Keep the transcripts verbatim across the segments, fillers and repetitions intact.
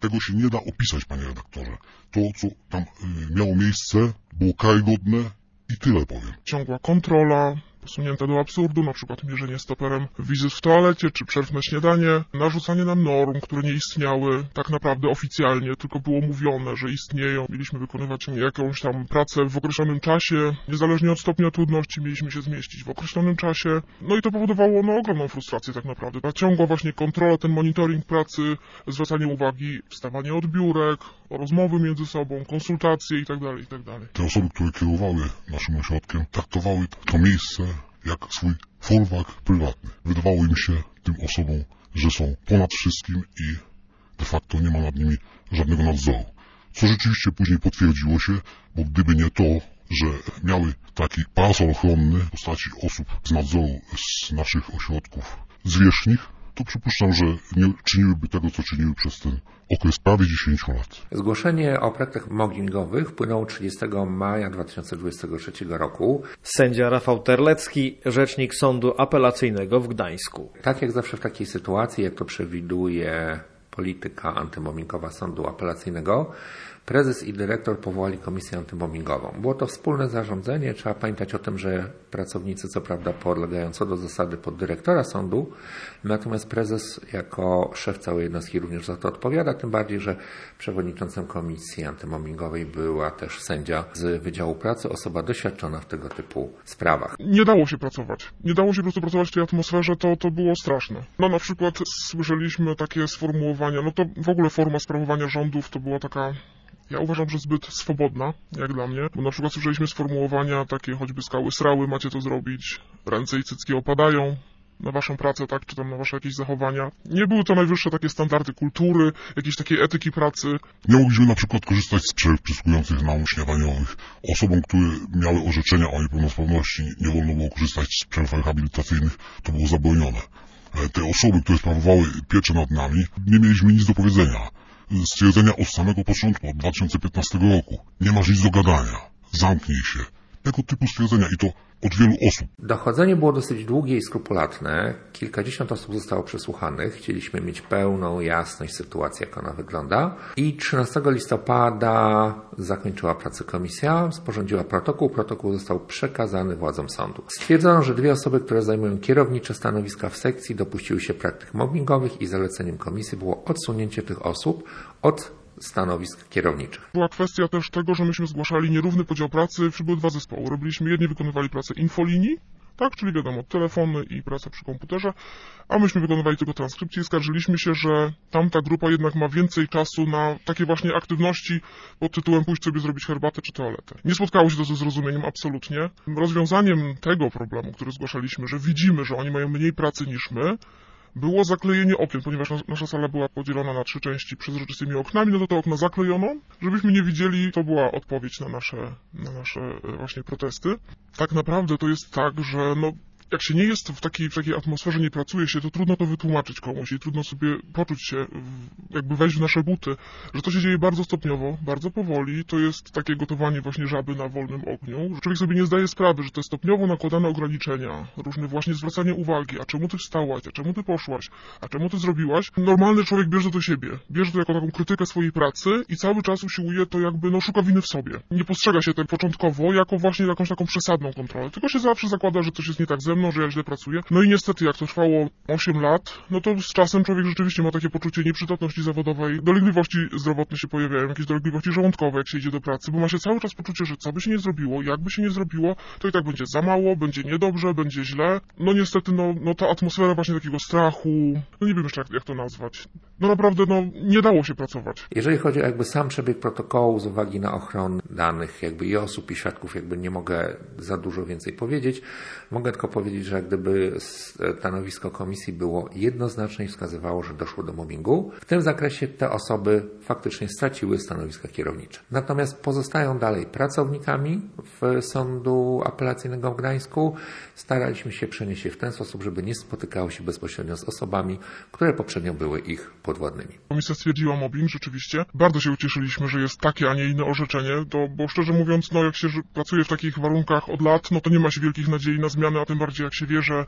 Tego się nie da opisać, panie redaktorze. To, co tam y, miało miejsce, było karygodne i tyle powiem. Ciągła kontrola, posunięte do absurdu, na przykład mierzenie stoperem wizyt w toalecie czy przerw na śniadanie, narzucanie nam norm, które nie istniały tak naprawdę oficjalnie, tylko było mówione, że istnieją. Mieliśmy wykonywać jakąś tam pracę w określonym czasie, niezależnie od stopnia trudności mieliśmy się zmieścić w określonym czasie. No i to powodowało no, ogromną frustrację tak naprawdę. Ta ciągła właśnie kontrola, ten monitoring pracy, zwracanie uwagi, wstawanie od biurek, rozmowy między sobą, konsultacje itd., itd. Te osoby, które kierowały naszym ośrodkiem, traktowały to miejsce jak swój folwark prywatny. Wydawało im się, tym osobom, że są ponad wszystkim i de facto nie ma nad nimi żadnego nadzoru. Co rzeczywiście później potwierdziło się, bo gdyby nie to, że miały taki parasol ochronny w postaci osób z nadzoru z naszych ośrodków zwierzchnych, to przypuszczam, że nie czyniłyby tego, co czyniły przez ten okres prawie dziesięć lat. Zgłoszenie o praktykach mobbingowych wpłynęło trzydziestego maja dwa tysiące dwudziestego trzeciego roku. Sędzia Rafał Terlecki, rzecznik Sądu Apelacyjnego w Gdańsku. Tak jak zawsze w takiej sytuacji, jak to przewiduje polityka antymobbingowa Sądu Apelacyjnego, prezes i dyrektor powołali komisję antymobbingową. Było to wspólne zarządzenie. Trzeba pamiętać o tym, że pracownicy co prawda podlegają co do zasady pod dyrektora sądu, natomiast prezes jako szef całej jednostki również za to odpowiada, tym bardziej, że przewodniczącym komisji antymobbingowej była też sędzia z Wydziału Pracy, osoba doświadczona w tego typu sprawach. Nie dało się pracować. Nie dało się po prostu pracować w tej atmosferze, to, to było straszne. No na przykład słyszeliśmy takie sformułowania, no to w ogóle forma sprawowania rządów to była taka, ja uważam, że zbyt swobodna, jak dla mnie, bo na przykład słyszeliśmy sformułowania takie choćby skały srały, macie to zrobić, ręce i cycki opadają na waszą pracę, tak, czy tam na wasze jakieś zachowania. Nie były to najwyższe takie standardy kultury, jakiejś takiej etyki pracy. Nie mogliśmy na przykład korzystać z przerw przysługujących nam śniadaniowych. Osobom, które miały orzeczenia o niepełnosprawności, nie wolno było korzystać z przerw rehabilitacyjnych, to było zabronione. Te osoby, które sprawowały pieczę nad nami, nie mieliśmy nic do powiedzenia. Stwierdzenia od samego początku, od dwa tysiące piętnastego roku. Nie masz nic do gadania. Zamknij się. Tego typu stwierdzenia i to od wielu osób. Dochodzenie było dosyć długie i skrupulatne. Kilkadziesiąt osób zostało przesłuchanych. Chcieliśmy mieć pełną jasność sytuacji, jak ona wygląda. I trzynastego listopada zakończyła pracę komisja, sporządziła protokół. Protokół został przekazany władzom sądu. Stwierdzono, że dwie osoby, które zajmują kierownicze stanowiska w sekcji, dopuściły się praktyk mobbingowych i zaleceniem komisji było odsunięcie tych osób od stanowisk kierowniczych. Była kwestia też tego, że myśmy zgłaszali nierówny podział pracy, były dwa zespoły. Robiliśmy, jedni wykonywali pracę infolinii, tak, czyli wiadomo, telefony i praca przy komputerze, a myśmy wykonywali tylko transkrypcję i skarżyliśmy się, że tamta grupa jednak ma więcej czasu na takie właśnie aktywności pod tytułem pójść sobie zrobić herbatę czy toaletę. Nie spotkało się to ze zrozumieniem absolutnie. Rozwiązaniem tego problemu, który zgłaszaliśmy, że widzimy, że oni mają mniej pracy niż my, było zaklejenie okien, ponieważ nasza sala była podzielona na trzy części przezroczystymi oknami, no to te okna zaklejono, żebyśmy nie widzieli, to była odpowiedź na nasze, na nasze właśnie protesty. Tak naprawdę to jest tak, że no, jak się nie jest w takiej, w takiej atmosferze, nie pracuje się, to trudno to wytłumaczyć komuś i trudno sobie poczuć się, jakby wejść w nasze buty, że to się dzieje bardzo stopniowo, bardzo powoli, to jest takie gotowanie właśnie żaby na wolnym ogniu. Człowiek sobie nie zdaje sprawy, że te stopniowo nakładane ograniczenia, różne właśnie zwracanie uwagi, a czemu ty wstałaś, a czemu ty poszłaś, a czemu ty zrobiłaś, normalny człowiek bierze to do siebie, bierze to jako taką krytykę swojej pracy i cały czas usiłuje to jakby, no szuka winy w sobie. Nie postrzega się tak początkowo jako właśnie jakąś taką przesadną kontrolę, tylko się zawsze zakłada, że coś jest nie tak ze mną, że ja źle pracuję. No i niestety, jak to trwało osiem lat, no to z czasem człowiek rzeczywiście ma takie poczucie nieprzydatności zawodowej, dolegliwości zdrowotne się pojawiają, jakieś dolegliwości żołądkowe, jak się idzie do pracy, bo ma się cały czas poczucie, że co by się nie zrobiło, jakby się nie zrobiło, to i tak będzie za mało, będzie niedobrze, będzie źle. No niestety, no, no ta atmosfera właśnie takiego strachu, no nie wiem jeszcze jak, jak to nazwać. No naprawdę, no nie dało się pracować. Jeżeli chodzi o jakby sam przebieg protokołu z uwagi na ochronę danych jakby i osób i świadków, jakby nie mogę za dużo więcej powiedzieć. Mogę tylko powiedzieć, że gdyby stanowisko komisji było jednoznaczne i wskazywało, że doszło do mobbingu, w tym zakresie te osoby faktycznie straciły stanowiska kierownicze. Natomiast pozostają dalej pracownikami w Sądu Apelacyjnego w Gdańsku. Staraliśmy się przenieść je w ten sposób, żeby nie spotykały się bezpośrednio z osobami, które poprzednio były ich podwładnymi. Komisja stwierdziła mobbing rzeczywiście. Bardzo się ucieszyliśmy, że jest takie, a nie inne orzeczenie, to, bo szczerze mówiąc, no jak się pracuje w takich warunkach od lat, no to nie ma się wielkich nadziei na zmiany, a tym bardziej jak się wie, że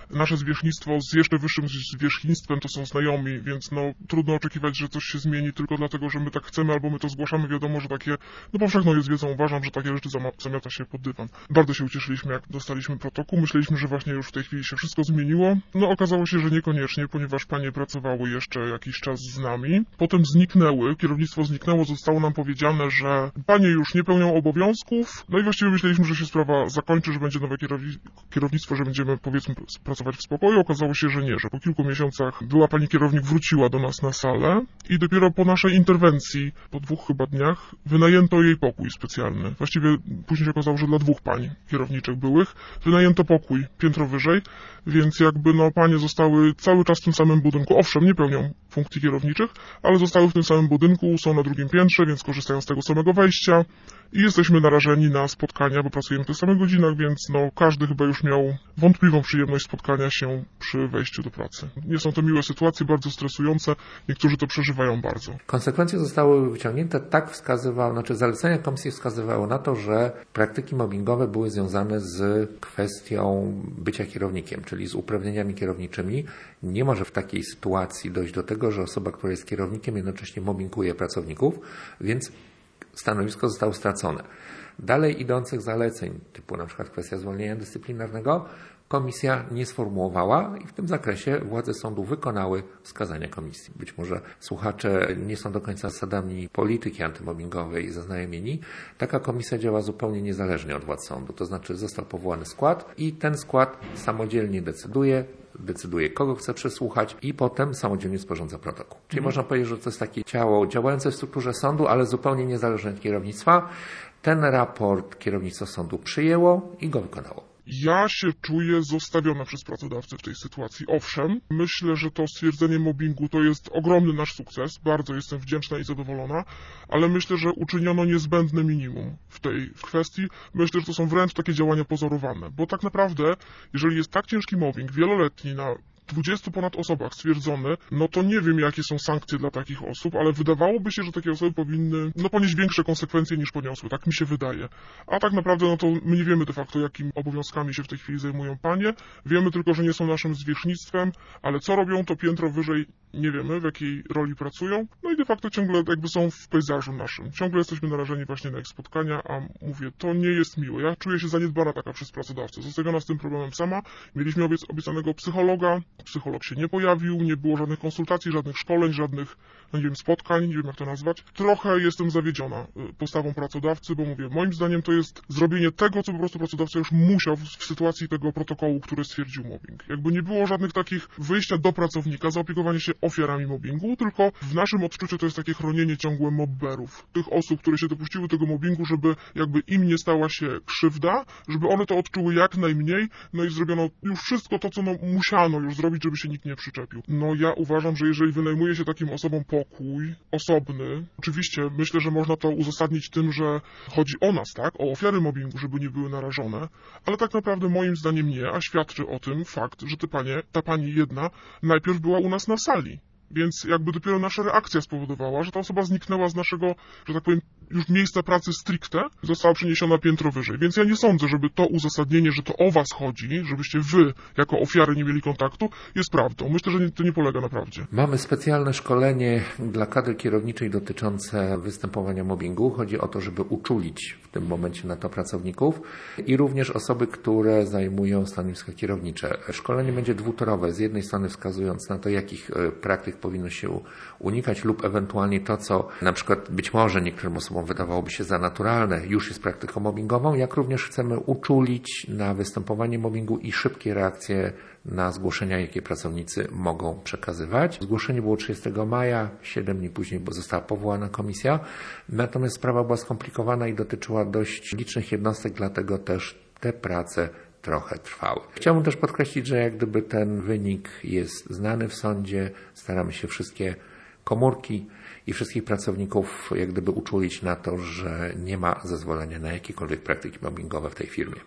nasze zwierzchnictwo z jeszcze wyższym zwierzchnictwem to są znajomi, więc no trudno oczekiwać, że coś się zmieni tylko dlatego, że my tak chcemy albo my to zgłaszamy. Wiadomo, że takie, no powszechną jest wiedzą, uważam, że takie rzeczy zamiata się pod dywan. Bardzo się ucieszyliśmy, jak dostaliśmy protokół. Myśleliśmy, że właśnie już w tej chwili się wszystko zmieniło. No okazało się, że niekoniecznie, ponieważ panie pracowały jeszcze jakiś czas z nami. Potem zniknęły, kierownictwo zniknęło, zostało nam powiedziane, że panie już nie pełnią obowiązków. No i właściwie myśleliśmy, że się sprawa zakończy, że będzie nowe kierownictwo, że będziemy, powiedzmy, pracować w spokoju. Okazało się, że nie, że po kilku miesiącach była pani kierownik, wróciła do nas na salę i dopiero po naszej interwencji, po dwóch chyba dniach, wynajęto jej pokój specjalny. Właściwie później się okazało, że dla dwóch pań kierowniczek byłych wynajęto pokój piętro wyżej, więc jakby no panie zostały cały czas w tym samym budynku. Owszem, nie pełnią funkcji kierowniczych, ale zostały w tym samym budynku, są na drugim piętrze, więc korzystają z tego samego wejścia i jesteśmy narażeni na spotkania, bo pracujemy w tych samych godzinach, więc no każdy chyba już miał wątpliwą przyjemność spotkania się przy wejściu do pracy. Nie są to miłe sytuacje, bardzo stresujące, niektórzy to przeżywają bardzo. Konsekwencje zostały wyciągnięte, tak wskazywało, znaczy zalecenia komisji wskazywały na to, że praktyki mobbingowe były związane z kwestią bycia kierownikiem, czyli z uprawnieniami kierowniczymi. Nie może w takiej sytuacji dojść do tego, że osoba, która jest kierownikiem, jednocześnie mobbinguje pracowników, więc stanowisko zostało stracone. Dalej idących zaleceń, typu na przykład kwestia zwolnienia dyscyplinarnego, komisja nie sformułowała i w tym zakresie władze sądu wykonały wskazania komisji. Być może słuchacze nie są do końca zasadami polityki antymobbingowej zaznajomieni. Taka komisja działa zupełnie niezależnie od władz sądu, to znaczy został powołany skład i ten skład samodzielnie decyduje, decyduje, kogo chce przesłuchać i potem samodzielnie sporządza protokół. Czyli mhm. można powiedzieć, że to jest takie ciało działające w strukturze sądu, ale zupełnie niezależne od kierownictwa. Ten raport kierownictwo sądu przyjęło i go wykonało. Ja się czuję zostawiona przez pracodawcę w tej sytuacji. Owszem, myślę, że to stwierdzenie mobbingu to jest ogromny nasz sukces. Bardzo jestem wdzięczna i zadowolona, ale myślę, że uczyniono niezbędne minimum w tej kwestii. Myślę, że to są wręcz takie działania pozorowane, bo tak naprawdę, jeżeli jest tak ciężki mobbing, wieloletni, na dwudziestu ponad osobach stwierdzony, no to nie wiem, jakie są sankcje dla takich osób, ale wydawałoby się, że takie osoby powinny no, ponieść większe konsekwencje niż poniosły. Tak mi się wydaje. A tak naprawdę, no to my nie wiemy de facto, jakimi obowiązkami się w tej chwili zajmują panie. Wiemy tylko, że nie są naszym zwierzchnictwem, ale co robią, to piętro wyżej nie wiemy, w jakiej roli pracują. No i de facto ciągle jakby są w pejzażu naszym. Ciągle jesteśmy narażeni właśnie na ich spotkania, a mówię, to nie jest miłe. Ja czuję się zaniedbana taka przez pracodawcę. Zostawiona z tym problemem sama. Mieliśmy obiec obiecanego psychologa. Psycholog się nie pojawił, nie było żadnych konsultacji, żadnych szkoleń, żadnych, no nie wiem, spotkań, nie wiem jak to nazwać. Trochę jestem zawiedziona postawą pracodawcy, bo mówię, moim zdaniem to jest zrobienie tego, co po prostu pracodawca już musiał w, w sytuacji tego protokołu, który stwierdził mobbing. Jakby nie było żadnych takich wyjścia do pracownika, zaopiekowanie się ofiarami mobbingu, tylko w naszym odczuciu to jest takie chronienie ciągłe mobberów. Tych osób, które się dopuściły tego mobbingu, żeby jakby im nie stała się krzywda, żeby one to odczuły jak najmniej, no i zrobiono już wszystko to, co no, musiano już zrobić, żeby się nikt nie przyczepił. No ja uważam, że jeżeli wynajmuje się takim osobom pokój osobny, oczywiście myślę, że można to uzasadnić tym, że chodzi o nas, tak, o ofiary mobbingu, żeby nie były narażone, ale tak naprawdę moim zdaniem nie, a świadczy o tym fakt, że te panie, ta pani jedna najpierw była u nas na sali. Więc jakby dopiero nasza reakcja spowodowała, że ta osoba zniknęła z naszego, że tak powiem, już miejsca pracy stricte, została przeniesiona piętro wyżej. Więc ja nie sądzę, żeby to uzasadnienie, że to o was chodzi, żebyście wy jako ofiary nie mieli kontaktu, jest prawdą. Myślę, że to nie polega na prawdzie. Mamy specjalne szkolenie dla kadry kierowniczej dotyczące występowania mobbingu. Chodzi o to, żeby uczulić w tym momencie na to pracowników i również osoby, które zajmują stanowiska kierownicze. Szkolenie będzie dwutorowe, z jednej strony wskazując na to, jakich praktyk powinno się unikać lub ewentualnie to, co na przykład być może niektórym osobom wydawałoby się za naturalne, już jest praktyką mobbingową, jak również chcemy uczulić na występowanie mobbingu i szybkie reakcje na zgłoszenia, jakie pracownicy mogą przekazywać. Zgłoszenie było trzydziestego maja, siedem dni później bo została powołana komisja, natomiast sprawa była skomplikowana i dotyczyła dość licznych jednostek, dlatego też te prace trochę trwały. Chciałbym też podkreślić, że jak gdyby ten wynik jest znany w sądzie, staramy się wszystkie komórki i wszystkich pracowników jak gdyby uczulić na to, że nie ma zezwolenia na jakiekolwiek praktyki mobbingowe w tej firmie.